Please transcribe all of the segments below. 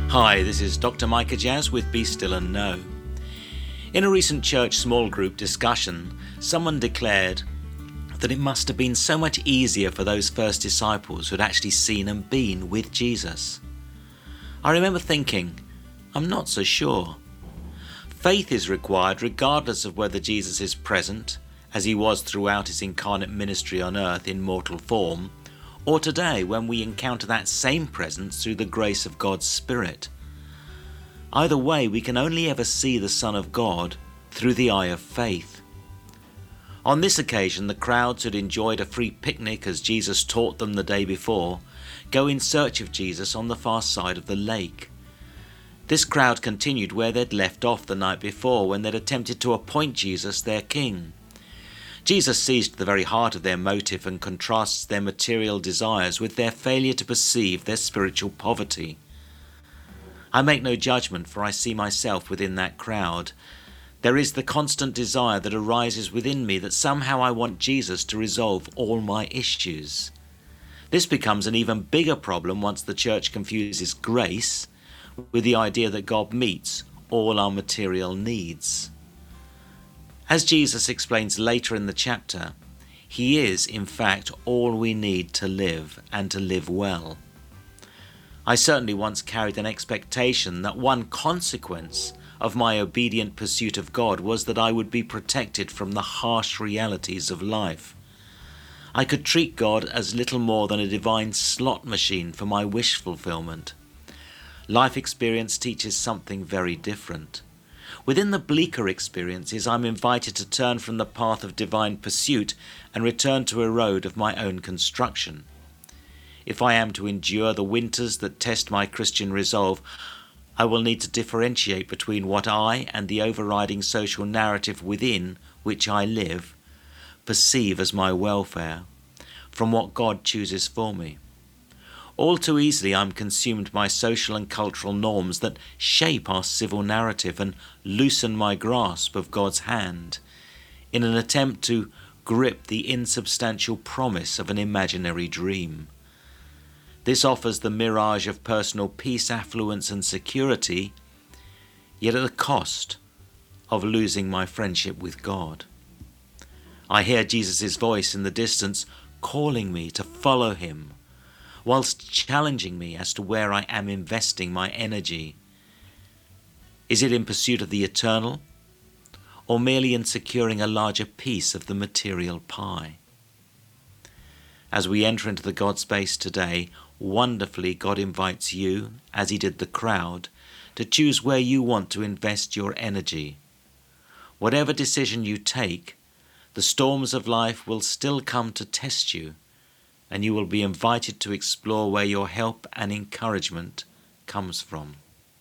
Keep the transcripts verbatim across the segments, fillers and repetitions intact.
Hi, this is Doctor Micah Jazz with Be Still and Know. In a recent church small group discussion, someone declared that it must have been so much easier for those first disciples who had actually seen and been with Jesus. I remember thinking, I'm not so sure. Faith is required regardless of whether Jesus is present, as he was throughout his incarnate ministry on earth in mortal form, or today when we encounter that same presence through the grace of God's Spirit. Either way, we can only ever see the Son of God through the eye of faith. On this occasion, the crowds who had enjoyed a free picnic as Jesus taught them the day before go in search of Jesus on the far side of the lake. This crowd continued where they'd left off the night before when they'd attempted to appoint Jesus their king. Jesus sees to the very heart of their motive and contrasts their material desires with their failure to perceive their spiritual poverty. I make no judgment, for I see myself within that crowd. There is the constant desire that arises within me that somehow I want Jesus to resolve all my issues. This becomes an even bigger problem once the church confuses grace with the idea that God meets all our material needs. As Jesus explains later in the chapter, he is, in fact, all we need to live and to live well. I certainly once carried an expectation that one consequence of my obedient pursuit of God was that I would be protected from the harsh realities of life. I could treat God as little more than a divine slot machine for my wish fulfillment. Life experience teaches something very different. Within the bleaker experiences, I'm invited to turn from the path of divine pursuit and return to a road of my own construction. If I am to endure the winters that test my Christian resolve, I will need to differentiate between what I and the overriding social narrative within which I live perceive as my welfare from what God chooses for me. All too easily I'm consumed by social and cultural norms that shape our civil narrative and loosen my grasp of God's hand in an attempt to grip the insubstantial promise of an imaginary dream. This offers the mirage of personal peace, affluence and security, yet at the cost of losing my friendship with God. I hear Jesus' voice in the distance calling me to follow him, whilst challenging me as to where I am investing my energy. Is it in pursuit of the eternal, or merely in securing a larger piece of the material pie? As we enter into the God space today, wonderfully God invites you, as he did the crowd, to choose where you want to invest your energy. Whatever decision you take, the storms of life will still come to test you, and you will be invited to explore where your help and encouragement comes from.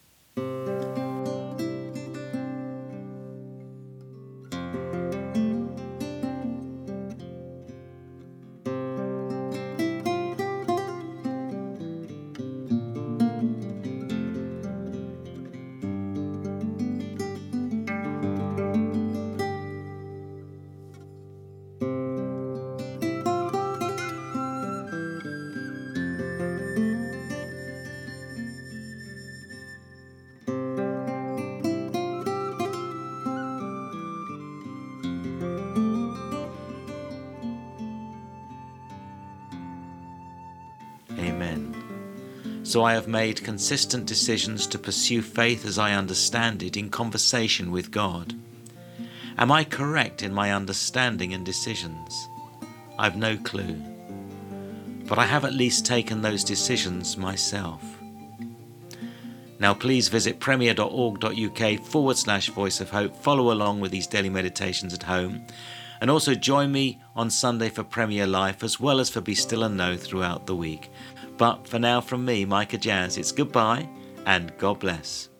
Amen. So I have made consistent decisions to pursue faith as I understand it in conversation with God. Am I correct in my understanding and decisions? I've no clue. But I have at least taken those decisions myself. Now please visit premier.org.uk forward slash voice of hope. Follow along with these daily meditations at home. And also join me on Sunday for Premier Life as well as for Be Still and Know throughout the week. But for now from me, Micah Jazz, it's goodbye and God bless.